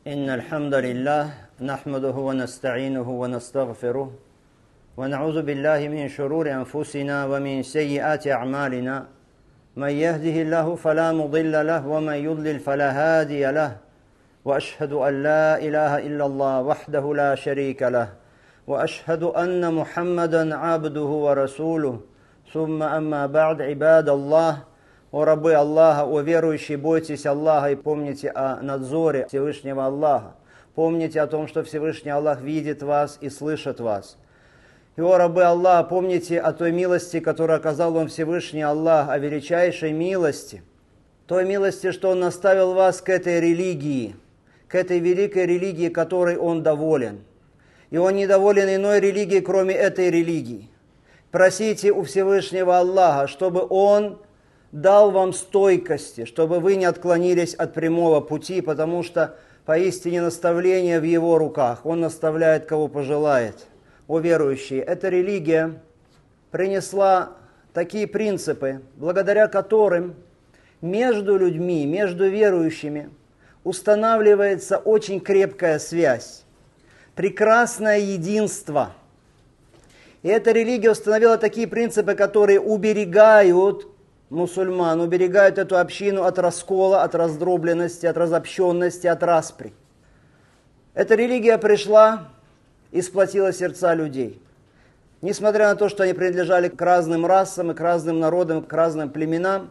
إن الحمد لله نحمده ونستعينه ونستغفره ونعوذ بالله من شرور أنفسنا ومن سيئات أعمالنا من يهده الله فلا مضل له ومن يضلل فلا هادي له وأشهد أن لا إله إلا الله وحده لا شريك له وأشهد أن محمدا عبده ورسوله ثم أما بعد عباد الله О рабы Аллаха, о верующие, бойтесь Аллаха и помните о надзоре Всевышнего Аллаха. Помните о том, что Всевышний Аллах видит вас и слышит вас. И, о рабы Аллаха, помните о той милости, которую оказал вам Всевышний Аллах, о величайшей милости. Той милости, что Он наставил вас к этой религии, к этой великой религии, которой Он доволен. И Он недоволен иной религией, кроме этой религии. Просите у Всевышнего Аллаха, чтобы Он дал вам стойкости, чтобы вы не отклонились от прямого пути, потому что поистине наставление в Его руках. Он наставляет, кого пожелает. О верующие, эта религия принесла такие принципы, благодаря которым между людьми, между верующими устанавливается очень крепкая связь, прекрасное единство. И эта религия установила такие принципы, которые уберегают мусульман, уберегают эту общину от раскола, от раздробленности, от разобщенности, от распри. Эта религия пришла и сплотила сердца людей. Несмотря на то, что они принадлежали к разным расам и к разным народам, к разным племенам,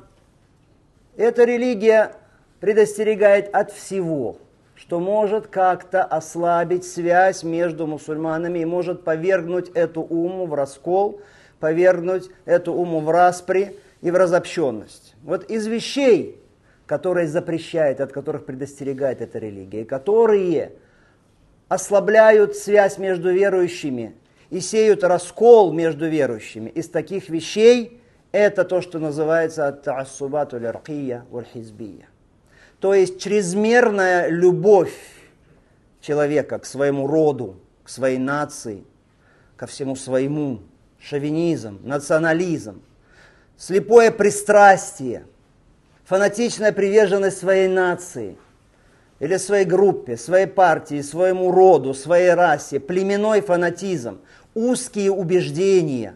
эта религия предостерегает от всего, что может как-то ослабить связь между мусульманами и может повергнуть эту умму в раскол, повергнуть эту умму в распри и в разобщенность. Вот из вещей, которые запрещает, от которых предостерегает эта религия, и которые ослабляют связь между верующими и сеют раскол между верующими, из таких вещей это то, что называется ат-таассубат аль-иркия валь-хизбия. То есть чрезмерная любовь человека к своему роду, к своей нации, ко всему своему, шовинизм, национализм, слепое пристрастие, фанатичная приверженность своей нации или своей группе, своей партии, своему роду, своей расе, племенной фанатизм, узкие убеждения,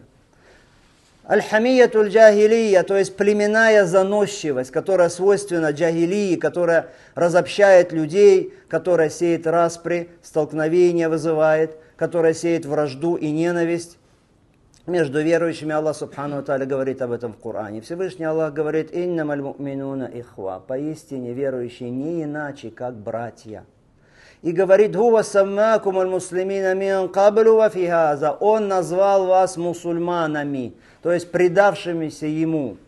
аль-хамиятуль джахилия, то есть племенная заносчивость, которая свойственна джахилии, которая разобщает людей, которая сеет распри, столкновения вызывает, которая сеет вражду и ненависть между верующими. Аллах Субхану ва Тааля говорит об этом в Коране. Всевышний Аллах говорит: «Иннамаль му'минуна ихва», поистине верующие не иначе, как братья. И говорит: «Хува саммакум аль-муслимина мин каблу ва фи хаза», Он назвал вас мусульманами, то есть предавшимися Ему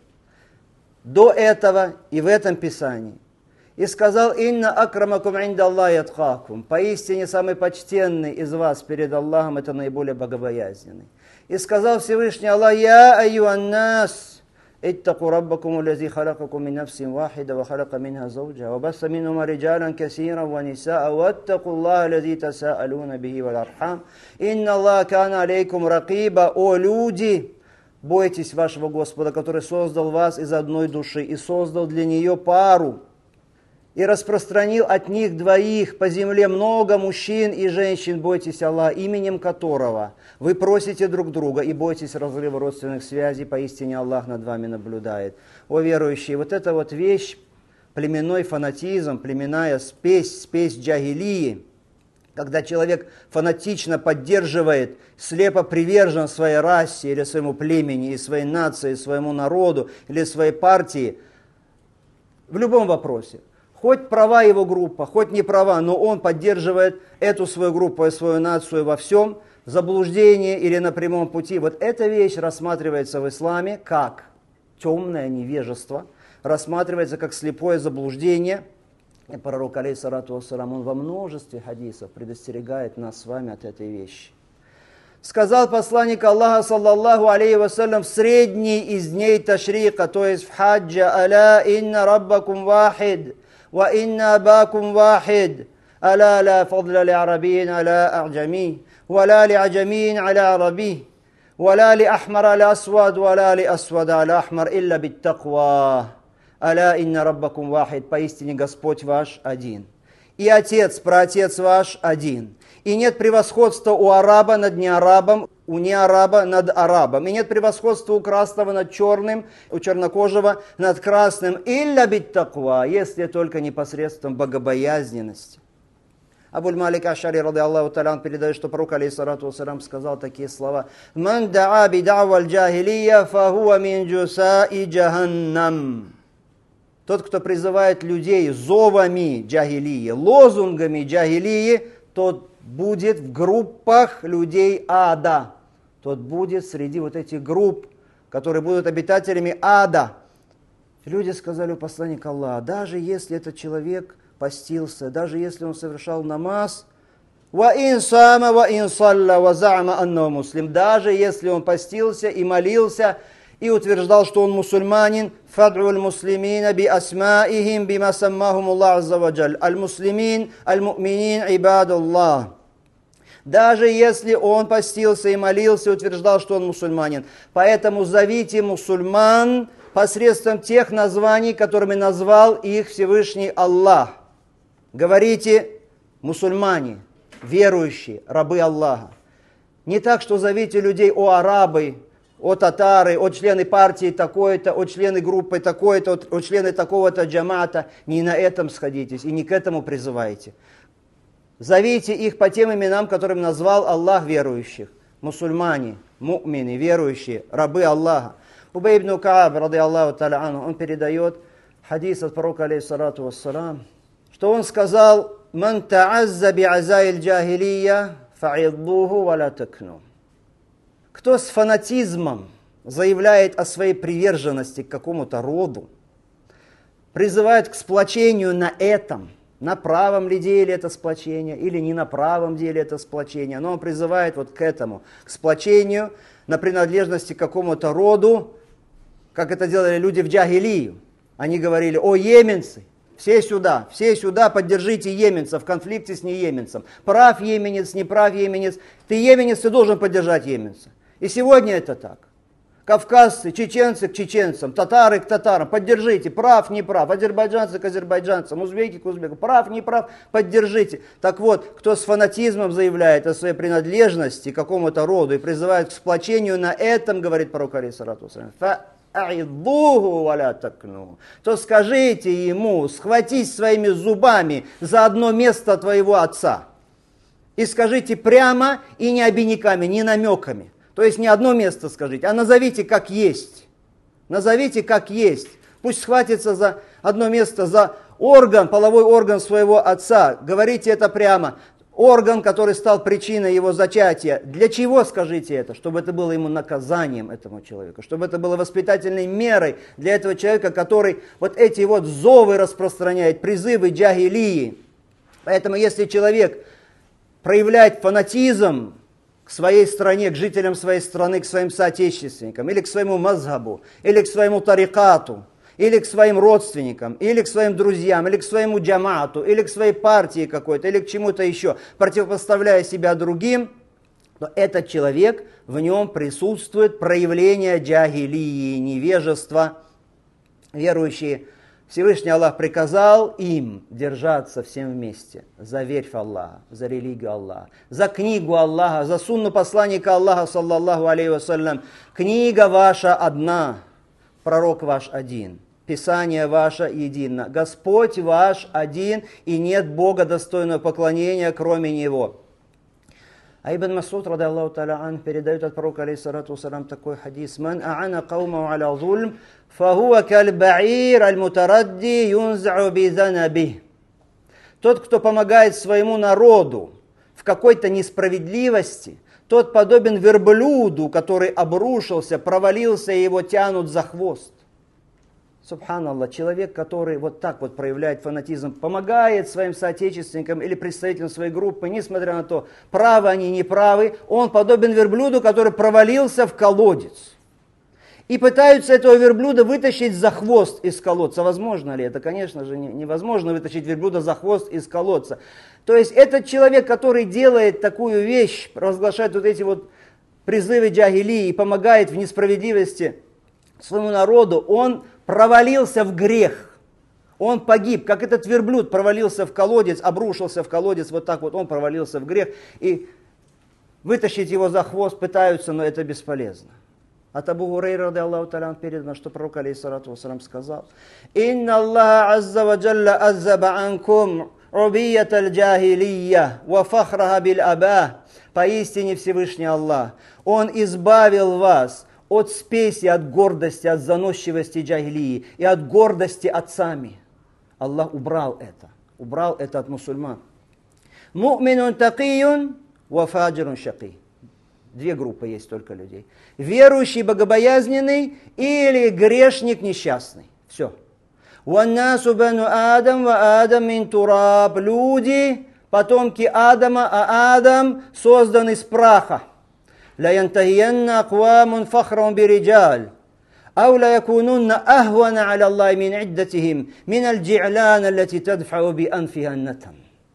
до этого и в этом Писании. И сказал: «Инна акрамакум инда Аллахи атқакум», поистине самый почтенный из вас перед Аллахом это наиболее богобоязненный. И сказал Всевышний Аллах: «Я айюаннас, иттаку раббакум аллази халакакум мин нафсин вахида ва халака минха зауджа ва басса минхума риджалан касиран ва нисаа ваттаку Аллаха аллази тасаалуна бихи вал архам, инна Аллаха кана алейкум ракиба». О люди, бойтесь вашего Господа, который создал вас из одной души и создал для нее пару, и распространил от них двоих по земле много мужчин и женщин. Бойтесь Аллаха, именем которого вы просите друг друга, и бойтесь разрыва родственных связей, поистине Аллах над вами наблюдает. О верующие, вот эта вот вещь, племенной фанатизм, племенная спесь джахилии, когда человек фанатично поддерживает, слепо привержен своей расе или своему племени, и своей нации, своему народу или своей партии, в любом вопросе, хоть права его группа, хоть не права, но он поддерживает эту свою группу и свою нацию во всем, в заблуждении или на прямом пути. Вот эта вещь рассматривается в исламе как темное невежество, рассматривается как слепое заблуждение. И пророк, алейхиссалату вассалам, он во множестве хадисов предостерегает нас с вами от этой вещи. Сказал посланник Аллаха, саллаллаху алейхи вассалям, в средний из дней ташрика, то есть в хаджа: «Аля инна раббакум вахид, ва инна абакум вахид, аля ла фадля ли арабиин аля а'джами, ва ла ли а'джамиин аля араби, ва ла ли ахмар аля асвад, ва ла ли асвад аля ахмар, илля биттаква. Аля инна раббакум вахид», поистине Господь ваш один. и отец, праотец ваш один. И нет превосходства у араба над неарабом, у неараба над арабом. И нет превосходства у красного над черным, у чернокожего над красным. Илля бит таква, если только непосредством богобоязненности. Абуль-Малик Ашари, рады Аллаху та'аля, передает, что пророк, алейхиссалату вассалям, сказал такие слова. «Ман да'а бид'ава аль-джахилия, фахуа мин джусаи джаханнам». Тот, кто призывает людей зовами джахилии, лозунгами джахилии, тот будет в группах людей ада. Тот будет среди вот этих групп, которые будут обитателями ада. Люди сказали у посланника Аллаха, даже если этот человек постился, даже если он совершал намаз, даже если он постился и молился, и утверждал, что он мусульманин, фад'у аль-муслимина би асмаихим бима саммахум Аллах азза ва джаль. Аль-муслимин, аль-му'минин, ибадуллах. Даже если он постился и молился, и утверждал, что он мусульманин. Поэтому зовите мусульман посредством тех названий, которыми назвал их Всевышний Аллах. Говорите мусульмане, верующие, рабы Аллаха. Не так, что зовите людей о арабы, о татары, о члены партии такой-то, о члены группы такой-то, о члены такого-то джамата. Не на этом сходитесь и не к этому призывайте. Зовите их по тем именам, которым назвал Аллах верующих. Мусульмане, му'мины, верующие, рабы Аллаха. Убай ибн Кааб, рады Аллаху та'аля анху, он передает хадис от пророка, алейхиссалату вассалам, что он сказал: «Ман та'азза би'азаиль джахилия, фа'иддуху ва ла такну». Кто с фанатизмом заявляет о своей приверженности к какому-то роду, призывает к сплочению на этом, на правом ли деле это сплочение или не на правом деле это сплочение, но он призывает вот к этому, к сплочению на принадлежности к какому-то роду, как это делали люди в джахилию. Они говорили: «О, йеменцы, все сюда, поддержите йеменца в конфликте с нейеменцем. Прав йеменец, не прав йеменец, ты йеменец, ты должен поддержать йеменца». И сегодня это так. Кавказцы, чеченцы к чеченцам, татары к татарам, поддержите, прав, не прав, азербайджанцы к азербайджанцам, узбеки к узбекам, прав, не прав, поддержите. Так вот, кто с фанатизмом заявляет о своей принадлежности к какому-то роду и призывает к сплочению на этом, говорит пророк, алейхиссалату вассалям, фа'иддуху ва ла такну, то скажите ему: схватись своими зубами за одно место твоего отца. И скажите прямо и не обиняками, не намеками. То есть не одно место скажите, а назовите как есть. Назовите как есть. Пусть схватится за одно место, за орган, половой орган своего отца. Говорите это прямо. Орган, который стал причиной его зачатия. Для чего скажите это? Чтобы это было ему наказанием, этому человеку. Чтобы это было воспитательной мерой для этого человека, который вот эти вот зовы распространяет, призывы джахилии. Поэтому если человек проявляет фанатизм к своей стране, к жителям своей страны, к своим соотечественникам, или к своему мазхабу, или к своему тарикату, или к своим родственникам, или к своим друзьям, или к своему джамаату, или к своей партии какой-то, или к чему-то еще, противопоставляя себя другим, то этот человек, в нем присутствует проявление джахилии, невежества. Верующие, Всевышний Аллах приказал им держаться всем вместе за верь в Аллаха, за религию Аллаха, за книгу Аллаха, за сунну посланника Аллаха, саллаллаху алейхи вассалям. Книга ваша одна, пророк ваш один, Писание ваше едино, Господь ваш один, и нет Бога достойного поклонения, кроме Него. А Ибн Масуд, рады Аллаху та'аля ан, передает от пророка, алейхиссалату вассалям, такой хадис: «Ман а'ана каумаху аля зульм, фахуа каль-ба'ир аль-мутарадди юнз'у би-занабих». Тот, кто помогает своему народу в какой-то несправедливости, тот подобен верблюду, который обрушился, провалился, и его тянут за хвост. Субханаллах, человек, который вот так вот проявляет фанатизм, помогает своим соотечественникам или представителям своей группы, несмотря на то, правы они, не правы, он подобен верблюду, который провалился в колодец. И пытаются этого верблюда вытащить за хвост из колодца. Возможно ли это? Конечно же, невозможно вытащить верблюда за хвост из колодца. То есть этот человек, который делает такую вещь, разглашает вот эти вот призывы джахилии и помогает в несправедливости своему народу, он провалился в грех. Он погиб, как этот верблюд провалился в колодец, обрушился в колодец, вот так вот он провалился в грех. И вытащить его за хвост пытаются, но это бесполезно. От Абу Хурейра, ради Аллаху та'аля, передано, что пророк, алейхиссалату вассалам, сказал: «Инна Аллаха азза ва джалла аззаба анкум убият аль-джахилия ва фахраха биль-аба». Поистине Всевышний Аллах, Он избавил вас от спеси, от гордости, от заносчивости джахилии и от гордости отцами. Аллах убрал это от мусульман. Му'минун такийун ва фаджирун шакий. Две группы есть только людей. Верующий, богобоязненный или грешник несчастный. Все. Ваннасу бану Адам ва Адам мин тураб. Люди, потомки Адама, а Адам создан из праха. Ла янтахиянна аквамун фахрам бириджаль. أو لا يكونون أهون على الله من عدتهم من الجعلان التي تدفع بأنفها النتم.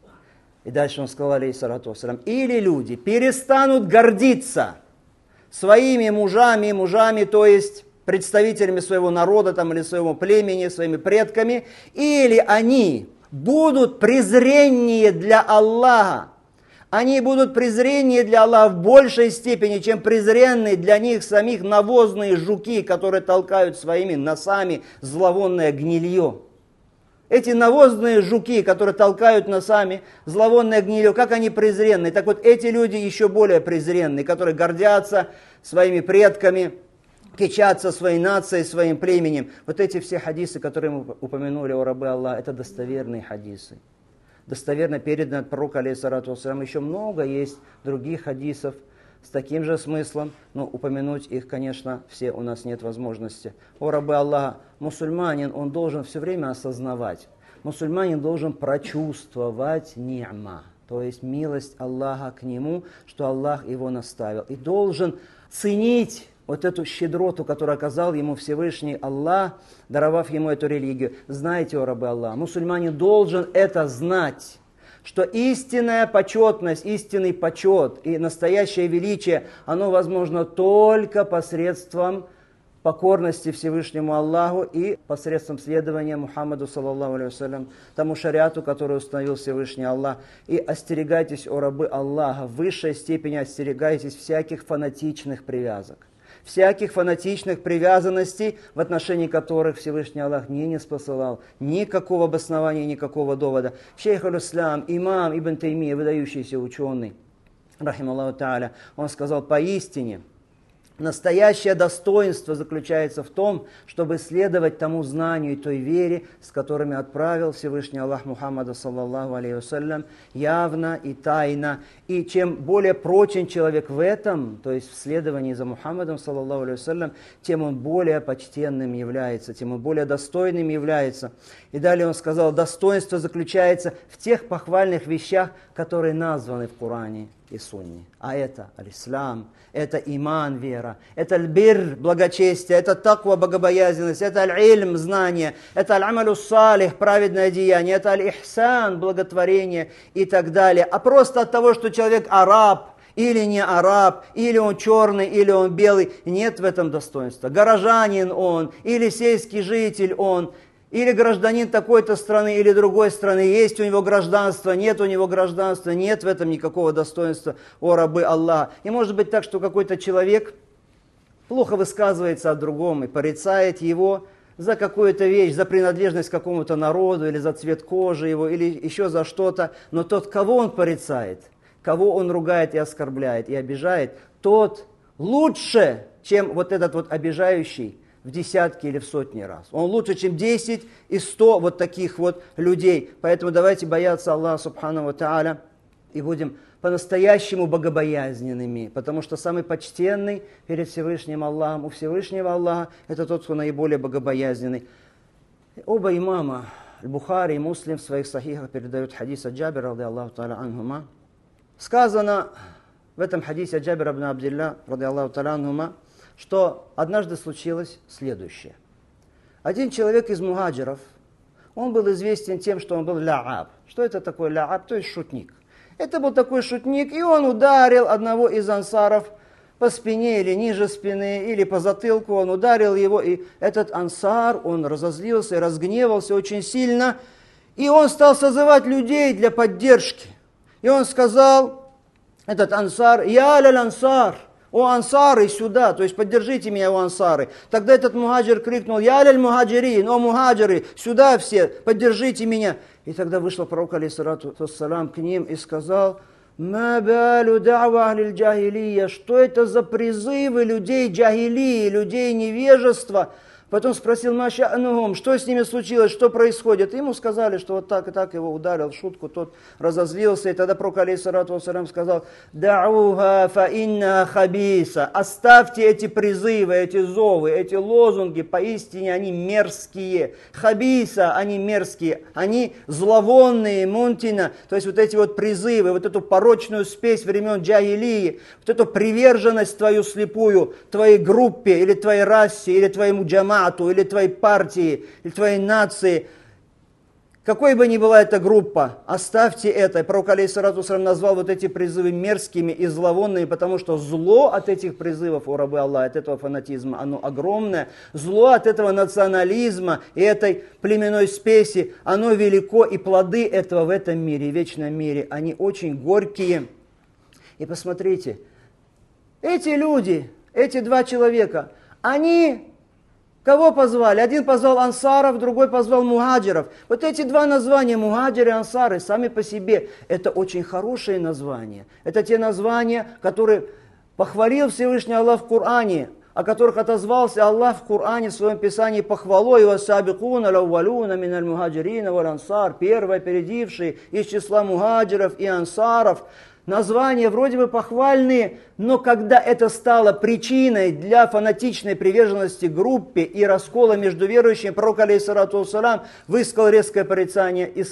И дальше он сказал, алейхиссалату вассалам, или люди перестанут гордиться своими мужами, то есть представителями своего народа там, или своего племени, своими предками, или они будут презреннее для Аллаха. Они будут презреннее для Аллаха в большей степени, чем презренные для них самих навозные жуки, которые толкают своими носами зловонное гнилье. Эти навозные жуки, которые толкают носами зловонное гнилье, как они презренные. Так вот, эти люди еще более презренные, которые гордятся своими предками, кичатся своей нацией, своим племенем. Вот эти все хадисы, которые мы упомянули о рабы Аллаха, это достоверные хадисы. Достоверно передано от пророка, алейхиссалату вассалам. Еще много есть других хадисов с таким же смыслом, но упомянуть их, конечно, все у нас нет возможности. О рабы Аллаха, мусульманин, он должен все время осознавать, мусульманин должен прочувствовать ни'ма, то есть милость Аллаха к нему, что Аллах его наставил, и должен ценить вот эту щедроту, которую оказал ему Всевышний Аллах, даровав ему эту религию. Знаете, о рабы Аллаха, мусульманин должен это знать, что истинная почетность, истинный почет и настоящее величие, оно возможно только посредством покорности Всевышнему Аллаху и посредством следования Мухаммаду, саллаллаху алейхи вассалям, тому шариату, который установил Всевышний Аллах. И остерегайтесь, о рабы Аллаха, в высшей степени остерегайтесь всяких фанатичных привязок. Всяких фанатичных привязанностей, в отношении которых Всевышний Аллах не ниспосылал никакого обоснования, никакого довода. Шейх аль-Ислам, имам Ибн Таймия, выдающийся ученый, рахималлаху та'аля, он сказал: поистине, настоящее достоинство заключается в том, чтобы следовать тому знанию и той вере, с которыми отправил Всевышний Аллах Мухаммада, саллаллаху алейхи вассалям, явно и тайно. И чем более прочен человек в этом, то есть в следовании за Мухаммадом, саллаллаху алейхи вассалям, тем он более почтенным является, тем он более достойным является. И далее он сказал: достоинство заключается в тех похвальных вещах, которые названы в Коране и Сунне. А это аль-Ислам, это иман, вера, это аль-бир, благочестие, это таква, богобоязненность, это аль-ильм, знание, это аль-амалю салих, праведное деяние, это аль-ихсан, благотворение и так далее. А просто от того, что человек араб или не араб, или он черный, или он белый, нет в этом достоинства. Горожанин он, или сельский житель он, или гражданин такой-то страны или другой страны, есть у него гражданство, нет у него гражданства, нет в этом никакого достоинства, о рабы Аллаха. И может быть так, что какой-то человек плохо высказывается о другом и порицает его за какую-то вещь, за принадлежность к какому-то народу, или за цвет кожи его, или еще за что-то. Но тот, кого он порицает, кого он ругает и оскорбляет, и обижает, тот лучше, чем вот этот вот обижающий, в десятки или в сотни раз. Он лучше, чем 10 и 100 вот таких вот людей. Поэтому давайте бояться Аллаха субхану ва тааля и будем по-настоящему богобоязненными, потому что самый почтенный перед Всевышним Аллахом, у Всевышнего Аллаха, это тот, кто наиболее богобоязненный. Оба имама, Бухари и Муслим в своих сахихах передают хадис от Джабира, ради Аллаху тааля анхума. Сказано в этом хадисе от Джабира ибн Абдилля, ради Аллаху тааля анхума, что однажды случилось следующее. Один человек из мухаджиров, он был известен тем, что он был ляаб. Что это такое ляаб? То есть шутник. Это был такой шутник, и он ударил одного из ансаров по спине или ниже спины, или по затылку, он ударил его, и этот ансар, он разозлился и разгневался очень сильно, и он стал созывать людей для поддержки. И он сказал, этот ансар, «Я аль-ансар», «О ансары, сюда», то есть поддержите меня, о ансары. Тогда этот мухаджир крикнул, «Я аль-мухаджирин», «О мухаджиры, сюда все, поддержите меня». И тогда вышел пророк, алейхиссалату вассалам, к ним и сказал, «Ма балю да'ва ахлиль джахилия», что это за призывы людей джахилии, людей невежества? Потом спросил, «Маша анухум», что с ними случилось, что происходит? Ему сказали, что вот так и так его ударил в шутку, тот разозлился. И тогда пророк, алейхиссалату вассалам, сказал, «Да'уха фа инна хабиса», оставьте эти призывы, эти зовы, эти лозунги, поистине они мерзкие. Хабиса, они мерзкие, они зловонные, мунтина, то есть вот эти вот призывы, вот эту порочную спесь времен джахилии, вот эту приверженность твою слепую, твоей группе, или твоей расе, или твоему джамаату, или твоей партии, или твоей нации, какой бы ни была эта группа, оставьте это. И пророк, алейхиссалату вассалам, назвал вот эти призывы мерзкими и зловонными, потому что зло от этих призывов, о рабы Аллаха, от этого фанатизма, оно огромное. Зло от этого национализма и этой племенной спеси, оно велико, и плоды этого в этом мире, в вечном мире, они очень горькие. И посмотрите, эти люди, эти два человека, они... Кого позвали? Один позвал ансаров, другой позвал мухаджиров. Вот эти два названия, мухаджиры и ансары, сами по себе, это очень хорошие названия. Это те названия, которые похвалил Всевышний Аллах в Коране, о которых отозвался Аллах в Коране в своем Писании похвалой. «Вассабикуна лаувалуна миналь мухаджирина валь ансар», первые опередившие из числа мухаджиров и ансаров. Названия вроде бы похвальные, но когда это стало причиной для фанатичной приверженности группе и раскола между верующими, пророк, алейхиссалату вассалам, высказал резкое порицание и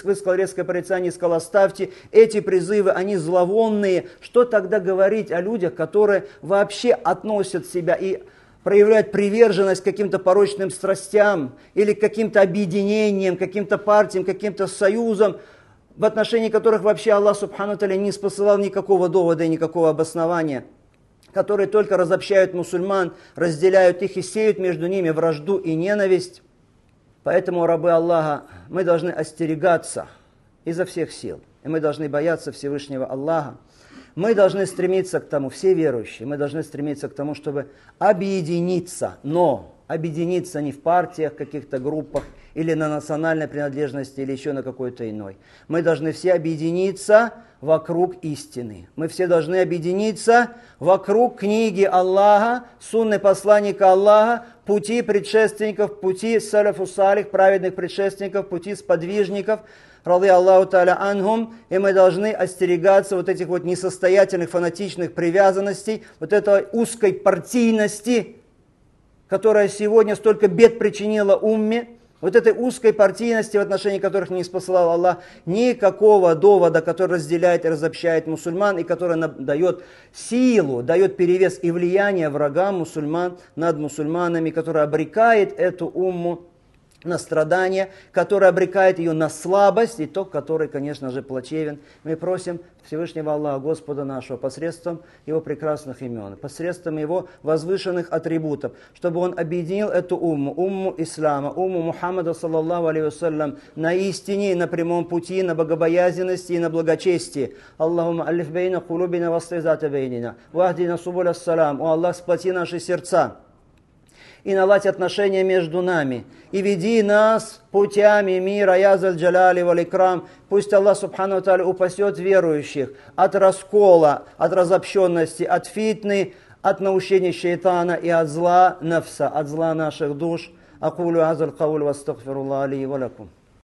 сказал, оставьте эти призывы, они зловонные. Что тогда говорить о людях, которые вообще относят себя и проявляют приверженность к каким-то порочным страстям или к каким-то объединениям, каким-то партиям, каким-то союзам, в отношении которых вообще Аллах Субхану Тааля не спосылал никакого довода и никакого обоснования, которые только разобщают мусульман, разделяют их и сеют между ними вражду и ненависть. Поэтому, рабы Аллаха, мы должны остерегаться изо всех сил, и мы должны бояться Всевышнего Аллаха. Мы должны стремиться к тому, все верующие, мы должны стремиться к тому, чтобы объединиться, но объединиться не в партиях, каких-то группах, или на национальной принадлежности, или еще на какой-то иной. Мы должны все объединиться вокруг истины. Мы все должны объединиться вокруг книги Аллаха, сунны посланника Аллаха, пути предшественников, пути салафу салих, праведных предшественников, пути сподвижников, рады Аллаху та'аля анхум, и мы должны остерегаться вот этих вот несостоятельных, фанатичных привязанностей, вот этой узкой партийности, которая сегодня столько бед причинила умме, вот этой узкой партийности, в отношении которых не спосылал Аллах никакого довода, который разделяет и разобщает мусульман, и который дает силу, дает перевес и влияние врагам мусульман над мусульманами, который обрекает эту умму на страдания, который обрекает ее на слабость, и тот, который, конечно же, плачевен. Мы просим Всевышнего Аллаха, Господа нашего, посредством Его прекрасных имен, посредством Его возвышенных атрибутов, чтобы Он объединил эту умму ислама, умму Мухаммада, саллаллаху алейхи вассалям, на истине, на прямом пути, на богобоязненности и на благочестии. Аллахумма алиф бейна кулубина вастайзата бейнина, вахдина субуль ассалам. О Аллах, сплоти наши сердца и наладь отношения между нами, и веди нас путями мира, язаль джаляли валь икрам. Пусть Аллах Субхану Тааля упасет верующих от раскола, от разобщенности, от фитны, от наущения шайтана и от зла нафса, от зла наших душ. Акулю азаль кауль вастагфируллах али ва лакум.